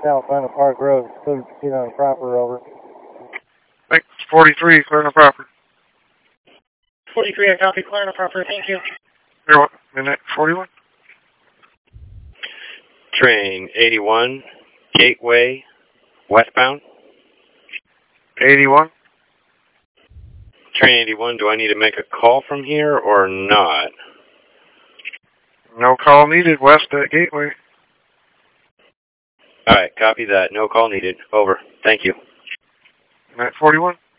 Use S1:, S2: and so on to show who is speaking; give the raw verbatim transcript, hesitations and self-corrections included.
S1: South Lana Park Road, please proceed on proper, over.
S2: Thanks, forty-three, clear and proper.
S3: forty-three, I copy, clear and proper, thank you.
S2: You're what, minute forty-one?
S4: Train eighty-one, Gateway, westbound.
S2: eighty-one?
S4: Train eighty-one, do I need to make a call from here or not?
S2: No call needed, west at Gateway.
S4: All right, copy that. No call needed. Over. Thank you.
S2: Minute forty-one?